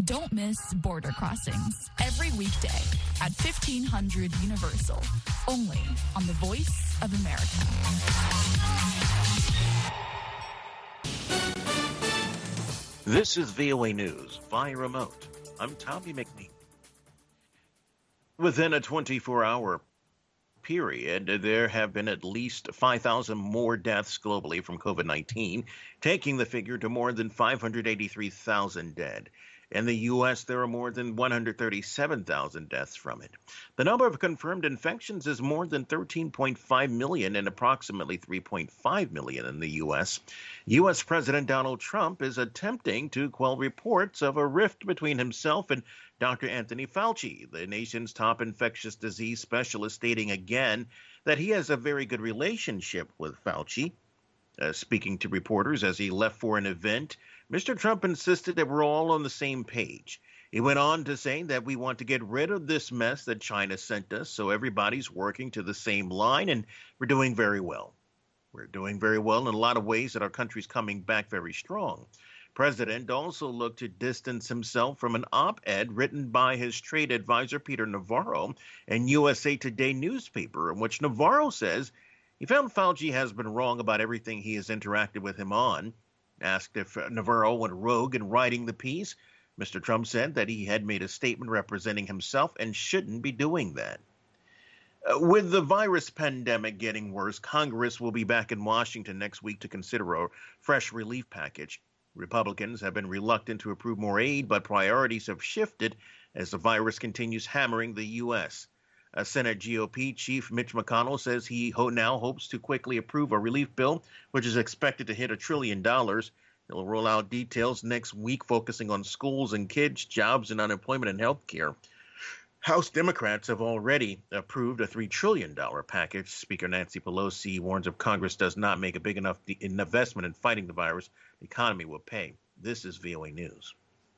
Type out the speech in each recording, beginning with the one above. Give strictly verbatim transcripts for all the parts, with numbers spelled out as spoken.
Don't miss Border Crossings every weekday at fifteen hundred Universal, only on the Voice of America. This is V O A News via remote. I'm Tommy McNeil. Within a twenty-four hour period, there have been at least five thousand more deaths globally from COVID nineteen, taking the figure to more than five hundred eighty-three thousand dead. In the U S, there are more than one hundred thirty-seven thousand deaths from it. The number of confirmed infections is more than thirteen point five million and approximately three point five million in the U S. U S. President Donald Trump is attempting to quell reports of a rift between himself and Doctor Anthony Fauci, the nation's top infectious disease specialist, stating again that he has a very good relationship with Fauci. Uh, speaking to reporters as he left for an event, Mister Trump insisted that we're all on the same page. He went on to say that we want to get rid of this mess that China sent us, so everybody's working to the same line, and we're doing very well. We're doing very well in a lot of ways that our country's coming back very strong. President also looked to distance himself from an op-ed written by his trade advisor, Peter Navarro, in U S A Today newspaper, in which Navarro says he found Fauci has been wrong about everything he has interacted with him on. Asked if Navarro went rogue in writing the piece, Mister Trump said that he had made a statement representing himself and shouldn't be doing that. Uh, with the virus pandemic getting worse, Congress will be back in Washington next week to consider a fresh relief package. Republicans have been reluctant to approve more aid, but priorities have shifted as the virus continues hammering the U S. Uh, Senate G O P Chief Mitch McConnell says he ho- now hopes to quickly approve a relief bill, which is expected to hit a trillion dollars. He'll roll out details next week, focusing on schools and kids, jobs and unemployment and health care. House Democrats have already approved a three trillion dollars package. Speaker Nancy Pelosi warns if Congress does not make a big enough de- investment in fighting the virus, the economy will pay. This is V O A News.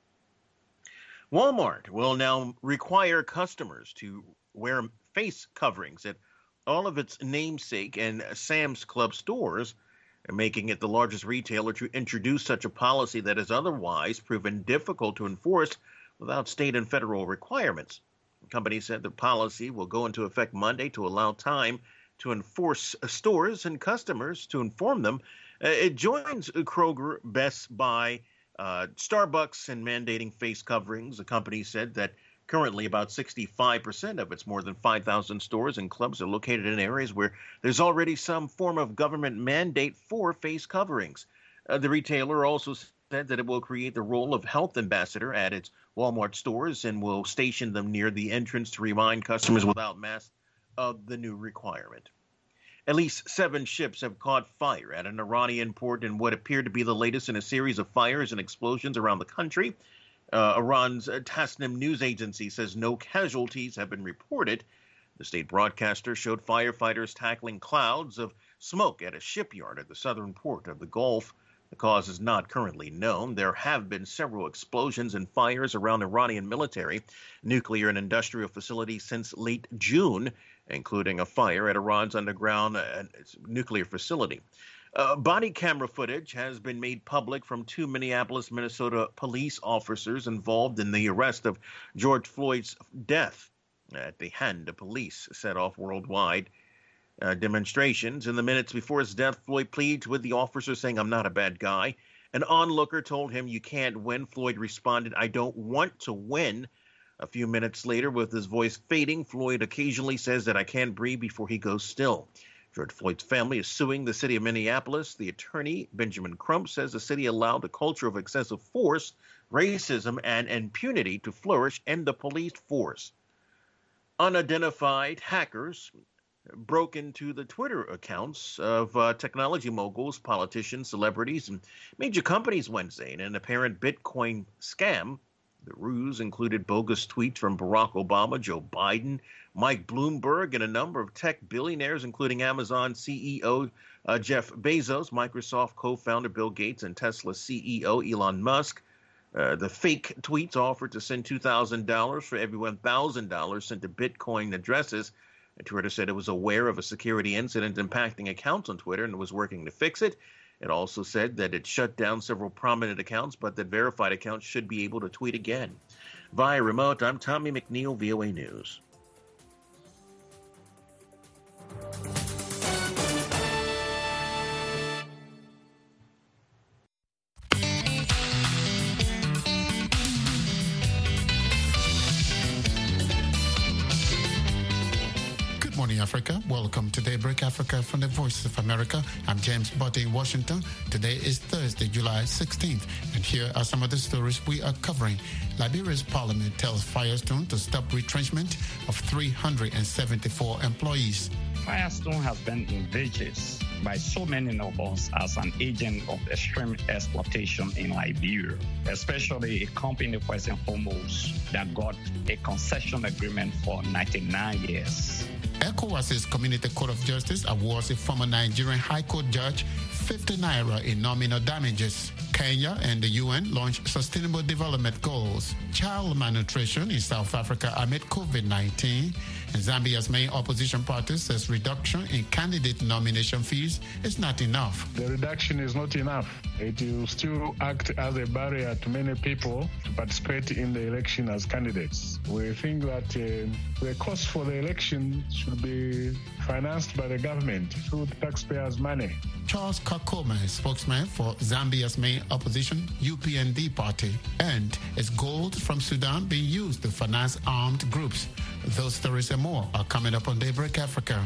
Walmart will now require customers to wear face coverings at all of its namesake and Sam's Club stores, making it the largest retailer to introduce such a policy that has otherwise proven difficult to enforce without state and federal requirements. The company said the policy will go into effect Monday to allow time to enforce stores and customers to inform them. Uh, it joins Kroger, Best Buy, uh, Starbucks in mandating face coverings. The company said that currently about sixty-five percent of its more than five thousand stores and clubs are located in areas where there's already some form of government mandate for face coverings. Uh, the retailer also said that it will create the role of health ambassador at its Walmart stores and will station them near the entrance to remind customers without masks of the new requirement. At least seven ships have caught fire at an Iranian port in what appeared to be the latest in a series of fires and explosions around the country. Uh, Iran's Tasnim news agency says no casualties have been reported. The state broadcaster showed firefighters tackling clouds of smoke at a shipyard at the southern port of the Gulf. The cause is not currently known. There have been several explosions and fires around Iranian military, nuclear, and industrial facilities since late June, including a fire at Iran's underground uh, nuclear facility. Uh, body camera footage has been made public from two Minneapolis, Minnesota police officers involved in the arrest of George Floyd's death at the hand of police set off worldwide uh, demonstrations. In the minutes before his death, Floyd pleads with the officer, saying, "I'm not a bad guy." An onlooker told him, "You can't win." Floyd responded, "I don't want to win." A few minutes later, with his voice fading, Floyd occasionally says that "I can't breathe" before he goes still. George Floyd's family is suing the city of Minneapolis. The attorney, Benjamin Crump, says the city allowed a culture of excessive force, racism, and impunity to flourish in the police force. Unidentified hackers broke into the Twitter accounts of uh, technology moguls, politicians, celebrities, and major companies Wednesday in an apparent Bitcoin scam. The ruse included bogus tweets from Barack Obama, Joe Biden, Mike Bloomberg, and a number of tech billionaires, including Amazon C E O uh, Jeff Bezos, Microsoft co-founder Bill Gates, and Tesla C E O Elon Musk. Uh, the fake tweets offered to send two thousand dollars for every one thousand dollars sent to Bitcoin addresses. And Twitter said it was aware of a security incident impacting accounts on Twitter and was working to fix it. It also said that it shut down several prominent accounts, but that verified accounts should be able to tweet again. Via remote, I'm Tommy McNeil, V O A News. Morning, Africa. Welcome to Daybreak Africa from the Voice of America. I'm James Botte in Washington. Today is Thursday, July sixteenth, and here are some of the stories we are covering. Liberia's parliament tells Firestone to stop retrenchment of three hundred seventy-four employees. Firestone has been envisaged by so many of us as an agent of extreme exploitation in Liberia, especially a company first and foremost that got a concession agreement for ninety-nine years. ECOWAS's Community Court of Justice awards a former Nigerian High Court judge fifty naira in nominal damages. Kenya and the U N launch Sustainable Development Goals. Child malnutrition in South Africa amid COVID nineteen. And Zambia's main opposition party says reduction in candidate nomination fees is not enough. The reduction is not enough. It will still act as a barrier to many people to participate in the election as candidates. We think that uh, the cost for the election should be financed by the government through the taxpayers' money. Charles Kakoma, spokesman for Zambia's main opposition, U P N D party, and is gold from Sudan being used to finance armed groups. Those stories and more are coming up on Daybreak Africa.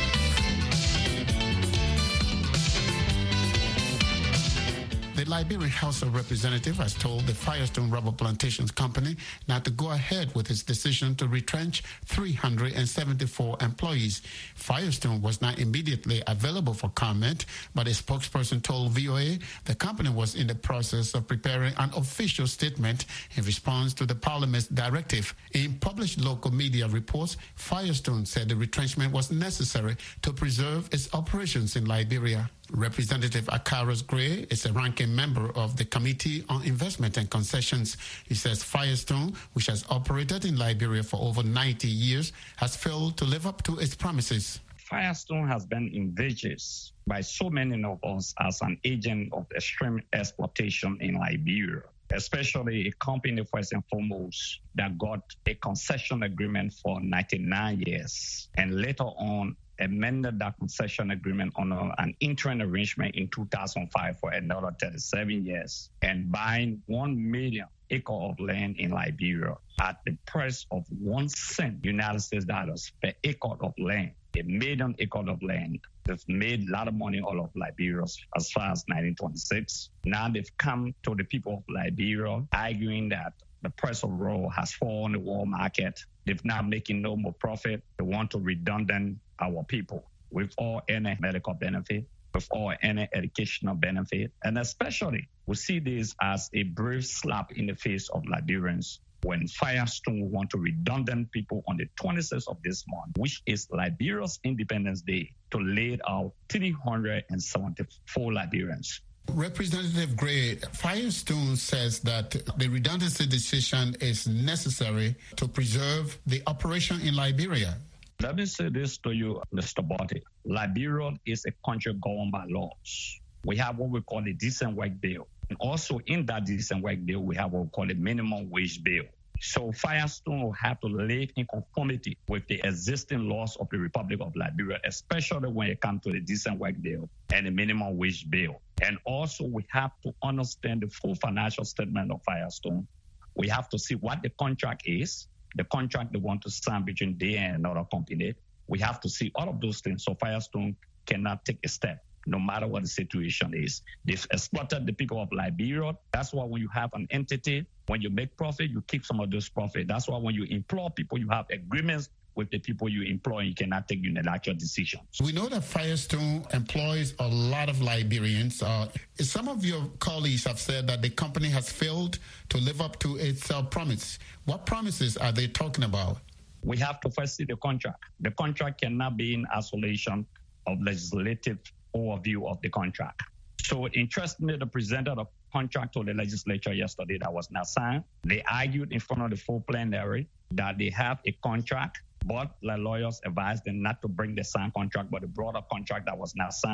The Liberian House of Representatives has told the Firestone Rubber Plantations Company not to go ahead with its decision to retrench three hundred seventy-four employees. Firestone was not immediately available for comment, but a spokesperson told V O A the company was in the process of preparing an official statement in response to the Parliament's directive. In published local media reports, Firestone said the retrenchment was necessary to preserve its operations in Liberia. Representative Akaros Gray is a ranking member of the Committee on Investment and Concessions. He says Firestone, which has operated in Liberia for over ninety years, has failed to live up to its promises. Firestone has been envisaged by so many of us as an agent of extreme exploitation in Liberia, especially a company first and foremost that got a concession agreement for ninety-nine years and later on amended that concession agreement on a, an interim arrangement in two thousand five for another thirty-seven years and buying one million acre of land in Liberia at the price of one cent United States dollars per acre of land. A million acre of land. They've made a lot of money all of Liberia as far as nineteen twenty-six. Now they've come to the people of Liberia arguing that the price of raw has fallen in the world market. They're not making no more profit. They want to redundant our people with all any medical benefit, with all any educational benefit. And especially, we see this as a brave slap in the face of Liberians when Firestone want to redundant people on the twenty-sixth of this month, which is Liberia's Independence Day, to lay out three hundred seventy-four Liberians. Representative Gray, Firestone says that the redundancy decision is necessary to preserve the operation in Liberia. Let me say this to you, Mister Botte. Liberia is a country governed by laws. We have what we call a decent work bill. And also in that decent work bill, we have what we call a minimum wage bill. So Firestone will have to live in conformity with the existing laws of the Republic of Liberia, especially when it comes to the decent work bill and the minimum wage bill. And also we have to understand the full financial statement of Firestone. We have to see what the contract is, the contract they want to sign between they and another company. We have to see all of those things so Firestone cannot take a step, no matter what the situation is. They've exploited the people of Liberia. That's why when you have an entity, when you make profit, you keep some of those profit. That's why when you employ people, you have agreements with the people you employ. You cannot take unilateral decisions. We know that Firestone employs a lot of Liberians. Uh, some of your colleagues have said that the company has failed to live up to its uh, promise. What promises are they talking about? We have to first see the contract. The contract cannot be in isolation of legislative overview of the contract. So interestingly, they presented a contract to the legislature yesterday that was not signed. They argued in front of the full plenary that they have a contract, but the lawyers advised them not to bring the signed contract, but they brought a contract that was not signed.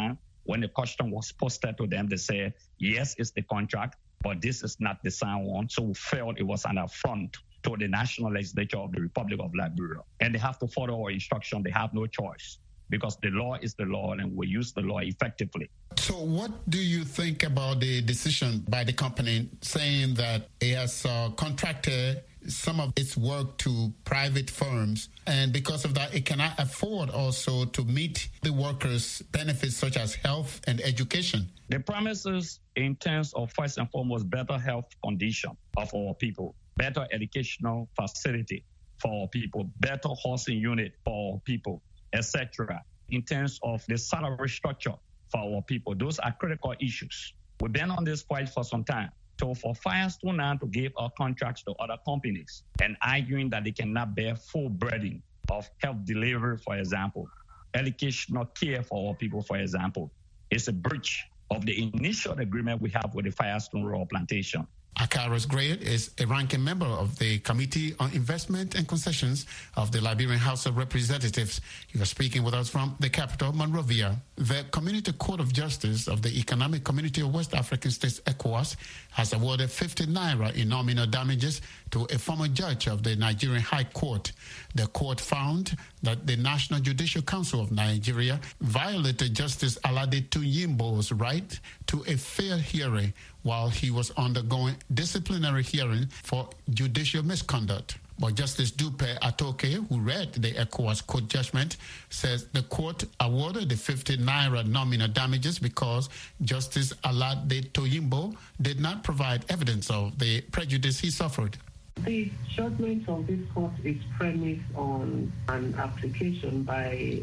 when the question was posted to them, they said, yes, it's the contract, but this is not the signed one. So we felt it was an affront to the National Legislature of the Republic of Liberia. And they have to follow our instruction. They have no choice because the law is the law and we use the law effectively. So what do you think about the decision by the company saying that it has uh, contracted some of its work to private firms, and because of that, it cannot afford also to meet the workers' benefits such as health and education? The promises in terms of, first and foremost, better health condition of our people, better educational facility for our people, better housing unit for our people, et cetera. In terms of the salary structure for our people, those are critical issues. We've been on this fight for some time. So for Firestone now to give our contracts to other companies and arguing that they cannot bear full burden of health delivery, for example, educational care for our people, for example, is a breach of the initial agreement we have with the Firestone Rural Plantation. Akaros Grayot is a ranking member of the Committee on Investment and Concessions of the Liberian House of Representatives. He was speaking with us from the capital, Monrovia. The Community Court of Justice of the Economic Community of West African States, ECOWAS, has awarded fifty naira in nominal damages to a former judge of the Nigerian High Court. The court found that the National Judicial Council of Nigeria violated Justice Alade Tuyimbo's right to a fair hearing while he was undergoing disciplinary hearing for judicial misconduct. But Justice Dupe Atoke, who read the ECOWAS court judgment, says the court awarded the fifty naira nominal damages because Justice Alade Tuyimbo did not provide evidence of the prejudice he suffered. The judgment of this court is premised on an application by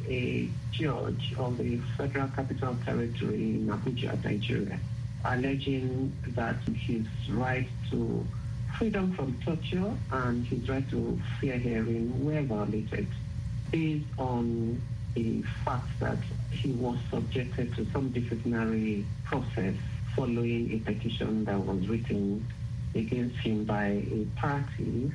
a judge of the Federal Capital Territory in Abuja, Nigeria, alleging that his right to freedom from torture and his right to fair hearing were violated based on the fact that he was subjected to some disciplinary process following a petition that was written against him by a party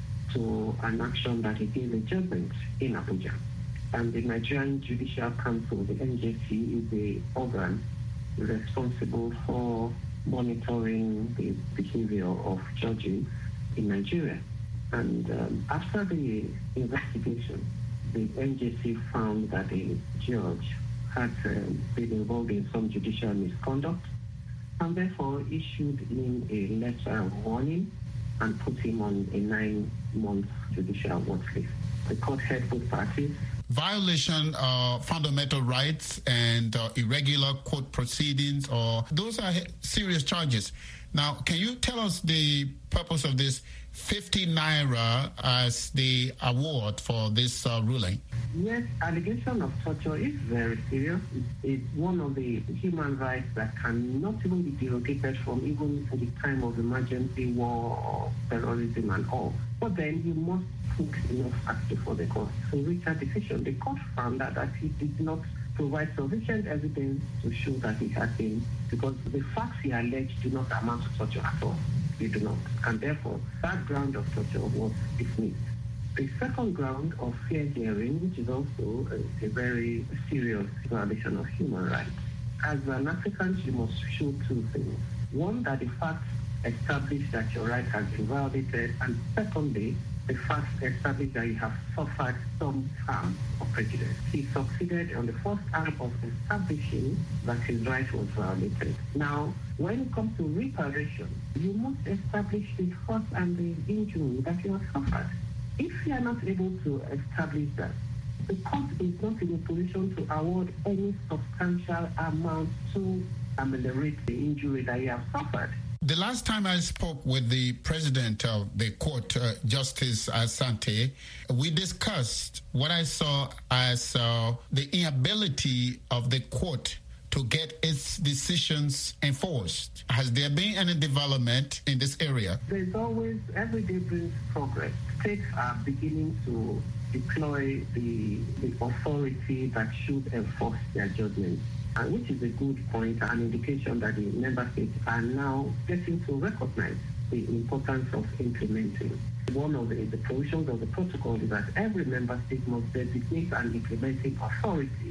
to an action that he gave a judgment in Abuja. And the Nigerian Judicial Council, the N J C, is the organ responsible for monitoring the behavior of judges in Nigeria. And um, after the investigation, the N J C found that the judge had um, been involved in some judicial misconduct and therefore issued him a letter of warning and put him on a nine-month judicial watch list. The court heard both parties. Violation of fundamental rights and uh, irregular court proceedings, or those are serious charges. Now, can you tell us the purpose of this fifty naira as the award for this uh, ruling? Yes, allegation of torture is very serious. It's one of the human rights that cannot even be derogated from, even at the time of emergency, war, or terrorism and all. But then you must put enough facts before the court to reach a decision. The court found that, that he did not provide sufficient evidence to show that he had been, because the facts he alleged do not amount to torture at all. They do not. And therefore, that ground of torture was dismissed. The second ground of fair hearing, which is also a, a very serious violation of human rights. As an African, you must show two things. One, that the facts establish that your right has been violated, and secondly, the facts establish that you have suffered some harm or prejudice. He succeeded on the first arm of establishing that his right was violated. Now, when it comes to reparation, you must establish the first and the injury that you have suffered. If you are not able to establish that, the court is not in a position to award any substantial amount to ameliorate the injury that you have suffered. The last time I spoke with the president of the court, uh, Justice Asante, we discussed what I saw as uh, the inability of the court to get its decisions enforced. Has there been any development in this area? There's always, every day brings progress. States are beginning to deploy the, the authority that should enforce their judgments. Uh, which is a good point, an indication that the member states are now getting to recognize the importance of implementing. One of the, the provisions of the protocol is that every member state must designate an implementing authority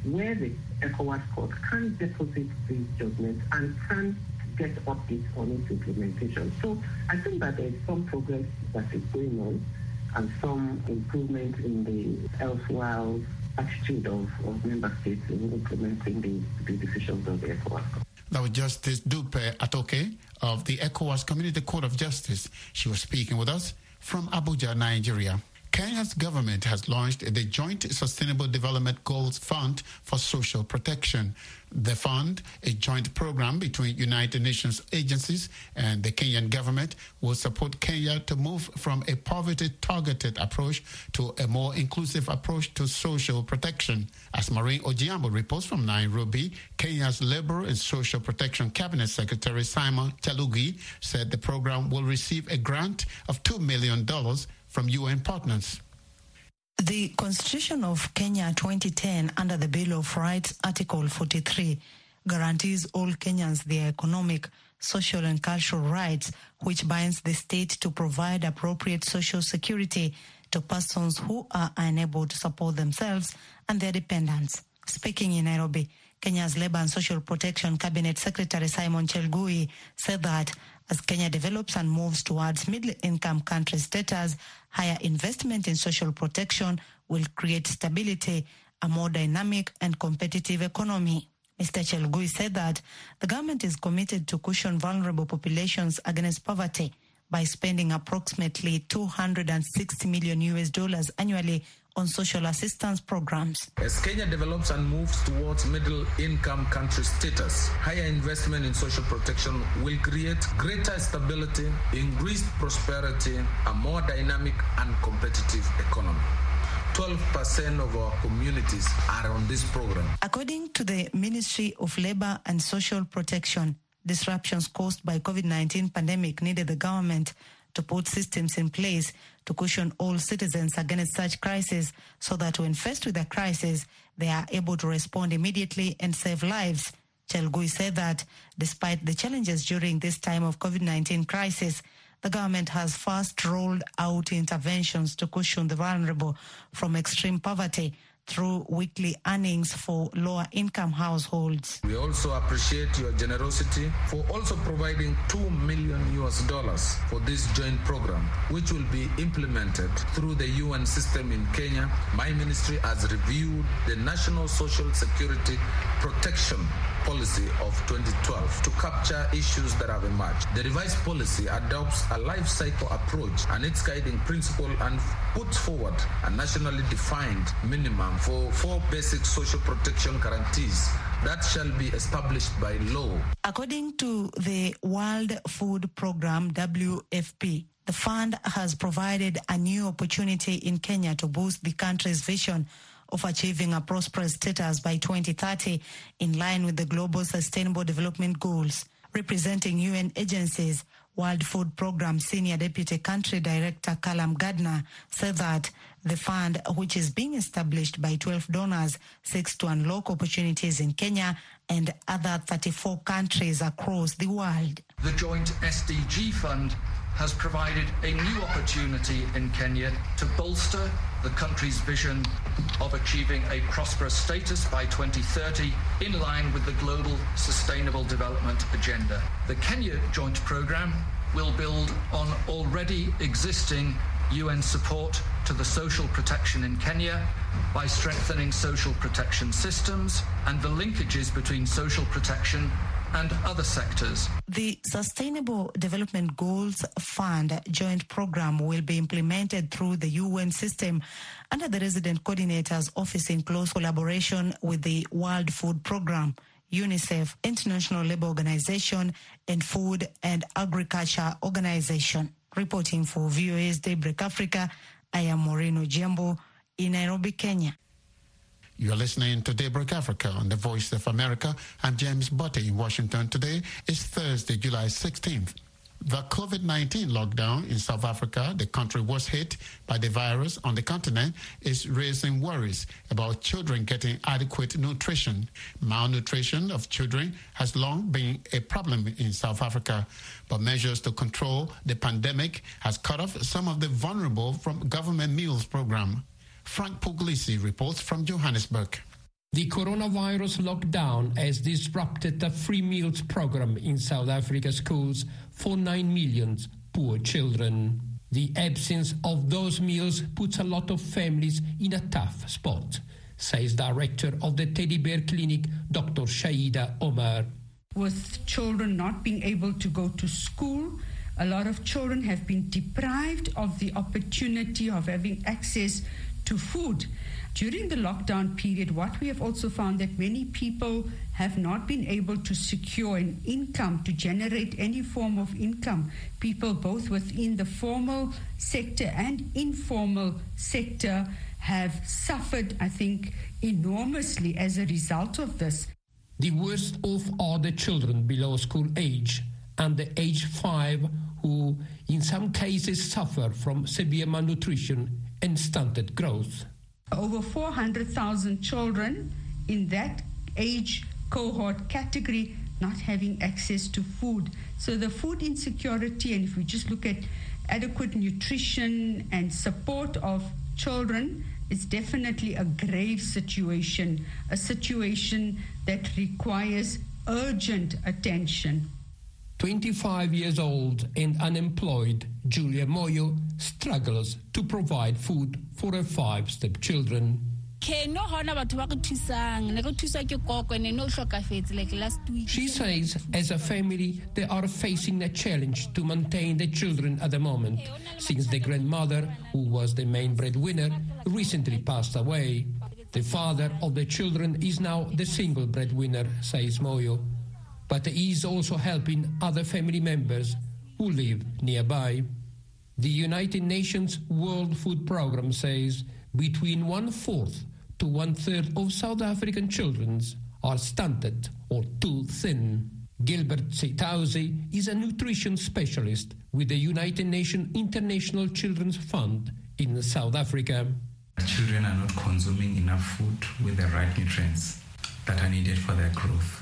where the ECOWAS court can deposit these judgments and can get updates on its implementation. So I think that there is some progress that is going on and some improvement in the elsewhere attitude of, of member states in implementing the, the decisions of the ECOWAS court. That was Justice Dupe Atoke of the ECOWAS Community Court of Justice. She was speaking with us from Abuja, Nigeria. Kenya's government has launched the Joint Sustainable Development Goals Fund for Social Protection. The fund, a joint program between United Nations agencies and the Kenyan government, will support Kenya to move from a poverty-targeted approach to a more inclusive approach to social protection. As Maureen Ojiambo reports from Nairobi, Kenya's Labour and Social Protection Cabinet Secretary Simon Chelugui said the program will receive a grant of two million dollars from U N partners. The Constitution of Kenya twenty ten, under the Bill of Rights, Article forty-three, guarantees all Kenyans their economic, social and cultural rights, which binds the state to provide appropriate social security to persons who are unable to support themselves and their dependents. Speaking in Nairobi, Kenya's Labour and Social Protection Cabinet Secretary Simon Chelugui said that as Kenya develops and moves towards middle-income country status, higher investment in social protection will create stability, a more dynamic and competitive economy. Mister Chelugui said that the government is committed to cushion vulnerable populations against poverty by spending approximately two hundred sixty million U S dollars annually on social assistance programs. As Kenya develops and moves towards middle-income country status, higher investment in social protection will create greater stability, increased prosperity, a more dynamic and competitive economy. twelve percent of our communities are on this program. According to the Ministry of Labour and Social Protection, disruptions caused by COVID nineteen pandemic needed the government to put systems in place to cushion all citizens against such crises so that when faced with a crisis, they are able to respond immediately and save lives. Chelugui said that despite the challenges during this time of COVID nineteen crisis, the government has first rolled out interventions to cushion the vulnerable from extreme poverty through weekly earnings for lower-income households. We also appreciate your generosity for also providing two million U S dollars for this joint program, which will be implemented through the U N system in Kenya. My ministry has reviewed the National Social Security Protection Policy of twenty twelve to capture issues that have emerged. The revised policy adopts a life cycle approach and its guiding principle and puts forward a nationally defined minimum for four basic social protection guarantees that shall be established by law. According to the World Food Programme, W F P, the fund has provided a new opportunity in Kenya to boost the country's vision of achieving a prosperous status by twenty thirty in line with the Global Sustainable Development Goals. Representing U N agencies, World Food Programme Senior Deputy Country Director Callum Gardner said that the fund, which is being established by twelve donors, seeks to unlock opportunities in Kenya and other thirty-four countries across the world. The joint S D G fund has provided a new opportunity in Kenya to bolster the country's vision of achieving a prosperous status by twenty thirty in line with the Global Sustainable Development Agenda. The Kenya Joint Programme will build on already existing U N support to the social protection in Kenya by strengthening social protection systems and the linkages between social protection and other sectors. The Sustainable Development Goals Fund joint program will be implemented through the U N system under the Resident Coordinator's Office in close collaboration with the World Food Programme, UNICEF, International Labour Organization, and Food and Agriculture Organization. Reporting for V O A's Daybreak Africa, I am Maureen Ojiambo in Nairobi, Kenya. You're listening to Daybreak Africa on the Voice of America. I'm James Botte in Washington. Today is Thursday, July sixteenth. The COVID nineteen lockdown in South Africa, the country was hit by the virus on the continent, is raising worries about children getting adequate nutrition. Malnutrition of children has long been a problem in South Africa, but measures to control the pandemic has cut off some of the vulnerable from government meals program. Frank Puglisi reports from Johannesburg. The coronavirus lockdown has disrupted a free meals program in South Africa schools for nine million poor children. The absence of those meals puts a lot of families in a tough spot, says director of the Teddy Bear Clinic, Doctor Shaida Omar. With children not being able to go to school, a lot of children have been deprived of the opportunity of having access to food. During the lockdown period, what we have also found that many people have not been able to secure an income, to generate any form of income. People both within the formal sector and informal sector have suffered, I think, enormously as a result of this. The worst off are the children below school age and the age five who in some cases suffer from severe malnutrition and stunted growth. Over four hundred thousand children in that age cohort category not having access to food. So the food insecurity, and if we just look at adequate nutrition and support of children, it's definitely a grave situation, a situation that requires urgent attention. twenty-five years old and unemployed, Julia Moyo struggles to provide food for her five stepchildren. She says as a family they are facing a challenge to maintain the children at the moment, since the grandmother, who was the main breadwinner, recently passed away. The father of the children is now the single breadwinner, says Moyo, but he is also helping other family members who live nearby. The United Nations World Food Programme says between one-fourth to one-third of South African children are stunted or too thin. Gilbert Setauzi is a nutrition specialist with the United Nations International Children's Fund in South Africa. Children are not consuming enough food with the right nutrients that are needed for their growth.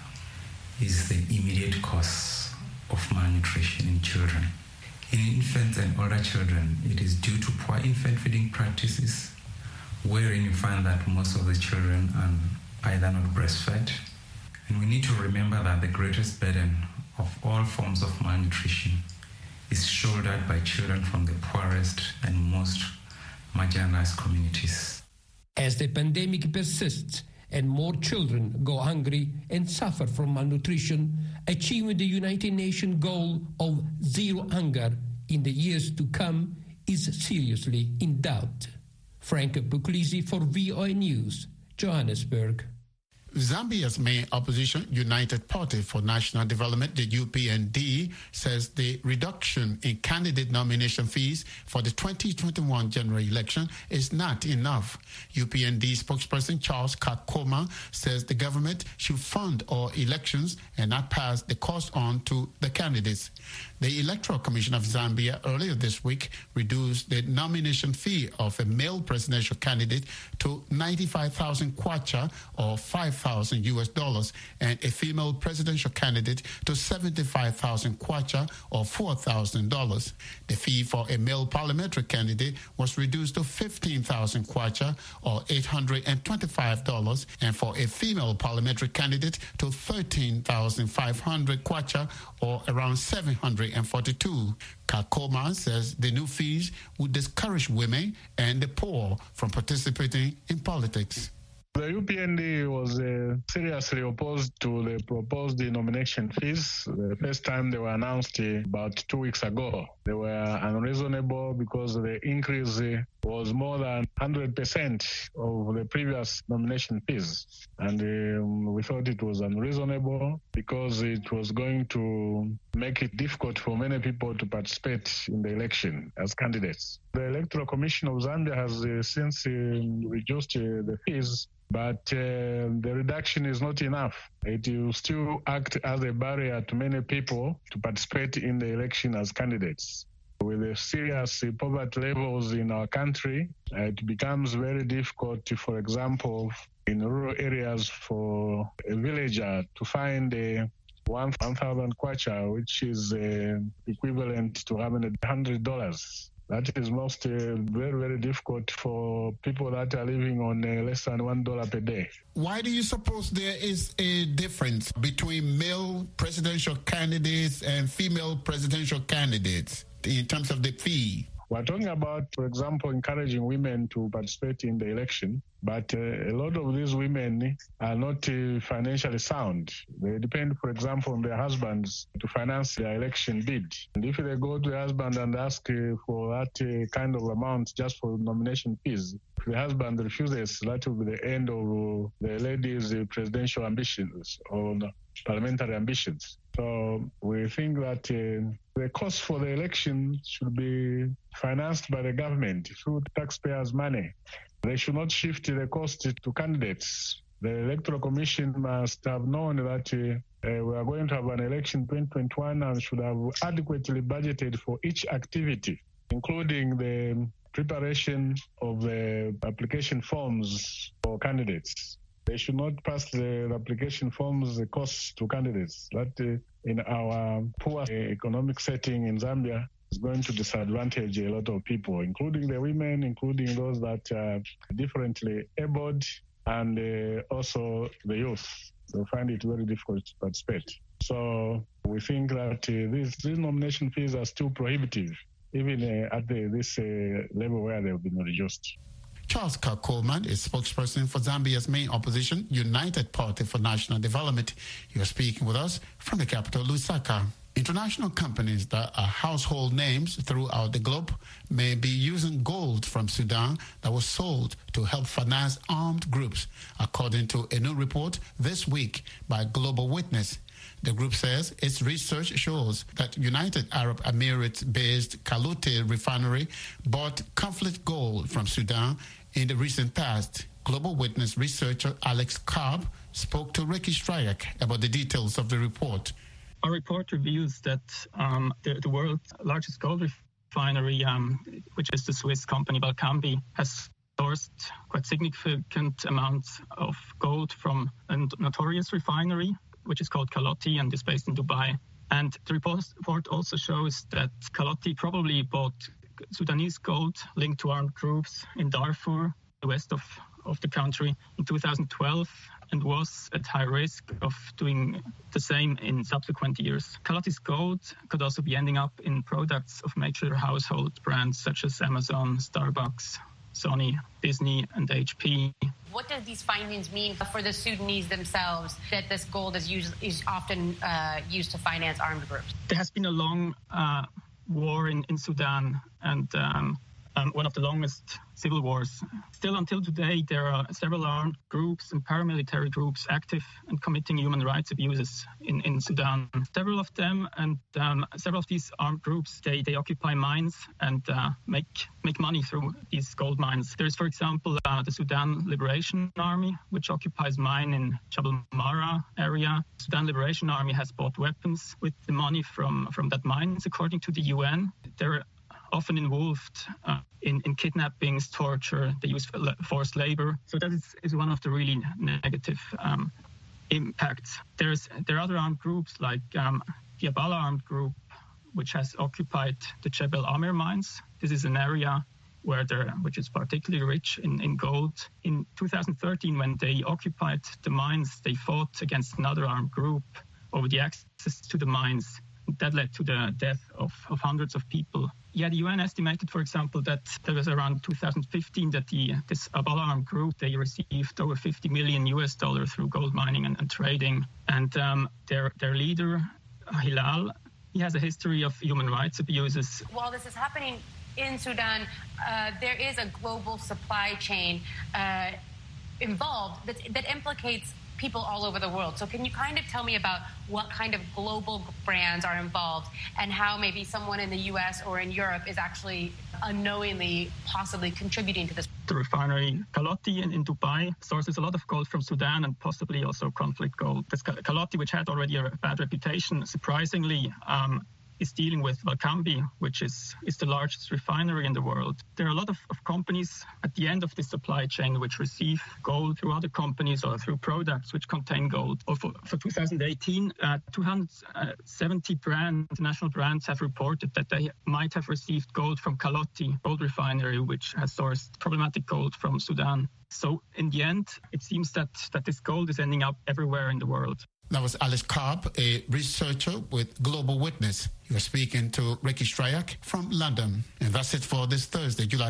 Is the immediate cause of malnutrition in children. In infants and older children, it is due to poor infant feeding practices, wherein you find that most of the children are either not breastfed. And we need to remember that the greatest burden of all forms of malnutrition is shouldered by children from the poorest and most marginalized communities. As the pandemic persists, and more children go hungry and suffer from malnutrition, achieving the United Nations goal of zero hunger in the years to come is seriously in doubt. Frank Puglisi for V O A News, Johannesburg. Zambia's main opposition, United Party for National Development, the U P N D, says the reduction in candidate nomination fees for the twenty twenty-one general election is not enough. U P N D spokesperson Charles Kakoma says the government should fund all elections and not pass the cost on to the candidates. The Electoral Commission of Zambia earlier this week reduced the nomination fee of a male presidential candidate to ninety-five thousand kwacha or five thousand U S dollars and a female presidential candidate to seventy-five thousand kwacha or four thousand dollars. The fee for a male parliamentary candidate was reduced to fifteen thousand kwacha or eight hundred twenty-five dollars and for a female parliamentary candidate to thirteen thousand five hundred kwacha or around seven hundred forty-two. Kakoma says the new fees would discourage women and the poor from participating in politics. The U P N D was uh, seriously opposed to the proposed nomination fees. The first time they were announced uh, about two weeks ago. They were unreasonable because the increase uh, was more than one hundred percent of the previous nomination fees. And um, we thought it was unreasonable because it was going to make it difficult for many people to participate in the election as candidates. The Electoral Commission of Zambia has uh, since uh, reduced uh, the fees, but uh, the reduction is not enough. It will still act as a barrier to many people to participate in the election as candidates. With the serious poverty levels in our country, uh, it becomes very difficult, to, for example, in rural areas for a villager to find a one thousand kwacha, which is uh, equivalent to having one hundred dollars. That is most uh, very, very difficult for people that are living on uh, less than one dollar per day. Why do you suppose there is a difference between male presidential candidates and female presidential candidates in terms of the fee? We're talking about, for example, encouraging women to participate in the election, but uh, a lot of these women are not uh, financially sound. They depend, for example, on their husbands to finance their election bid. And if they go to the husband and ask uh, for that uh, kind of amount just for nomination fees, if the husband refuses, that will be the end of uh, the lady's uh, presidential ambitions or parliamentary ambitions. So we think that uh, the cost for the election should be financed by the government through taxpayers' money. They should not shift the cost to candidates. The Electoral Commission must have known that uh, uh, we are going to have an election twenty twenty-one and should have adequately budgeted for each activity, including the preparation of the application forms for candidates. They should not pass the application forms, the costs to candidates. That uh, in our poor uh, economic setting in Zambia is going to disadvantage a lot of people, including the women, including those that are differently abled, and uh, also the youth. They find it very difficult to participate. So we think that uh, these, these nomination fees are still prohibitive, even uh, at the, this uh, level where they've been reduced. Charles Coleman is spokesperson for Zambia's main opposition, United Party for National Development. You are speaking with us from the capital, Lusaka. International companies that are household names throughout the globe may be using gold from Sudan that was sold to help finance armed groups, according to a new report this week by Global Witness. The group says its research shows that United Arab Emirates-based Kalute refinery bought conflict gold from Sudan in the recent past. Global Witness researcher Alex Cobb spoke to Ricky Stryak about the details of the report. Our report reveals that um, the, the world's largest gold refinery, um, which is the Swiss company Valcambi, has sourced quite significant amounts of gold from a notorious refinery, which is called Kaloti and is based in Dubai. And the report also shows that Kaloti probably bought Sudanese gold linked to armed groups in Darfur, the west of, of the country, in two thousand twelve, and was at high risk of doing the same in subsequent years. Kaloti's gold could also be ending up in products of major household brands such as Amazon, Starbucks, Sony, Disney, and H P. What do these findings mean for the Sudanese themselves, that this gold is, used, is often uh, used to finance armed groups? There has been a long uh, war in, in Sudan, and um, um, one of the longest civil wars. Still, until today, there are several armed groups and paramilitary groups active and committing human rights abuses in, in Sudan. Several of them and um, several of these armed groups, they, they occupy mines and uh, make make money through these gold mines. There is, for example, uh, the Sudan Liberation Army, which occupies mine in Jabal Mara area. Sudan Liberation Army has bought weapons with the money from, from that mines, according to the U N. They're often involved uh, in, in kidnappings, torture, they use forced labor. So that is, is one of the really negative um, impacts. There's, there are other armed groups like um, the Abala armed group, which has occupied the Jebel Amer mines. This is an area where there, which is particularly rich in, in gold. In two thousand thirteen, when they occupied the mines, they fought against another armed group over the access to the mines. That led to the death of, of hundreds of people. Yeah, the U N estimated, for example, that there was around two thousand fifteen that the this Abala armed group, they received over fifty million U S dollars through gold mining and, and trading. And um, their their leader, Hilal, he has a history of human rights abuses. While this is happening in Sudan, uh, there is a global supply chain uh, involved that, that implicates people all over the world. So can you kind of tell me about what kind of global brands are involved and how maybe someone in the U S or in Europe is actually unknowingly possibly contributing to this? The refinery Kaloti in, in Dubai sources a lot of gold from Sudan and possibly also conflict gold. This Kaloti, which had already a bad reputation, surprisingly um, is dealing with Valcambi, which is, is the largest refinery in the world. There are a lot of, of companies at the end of the supply chain which receive gold through other companies or through products which contain gold. For, for two thousand eighteen, uh, two hundred seventy brand, international brands have reported that they might have received gold from Kalotti Gold Refinery, which has sourced problematic gold from Sudan. So in the end, it seems that, that this gold is ending up everywhere in the world. That was Alice Karp, a researcher with Global Witness. You're speaking to Ricky Strayak from London. And that's it for this Thursday, July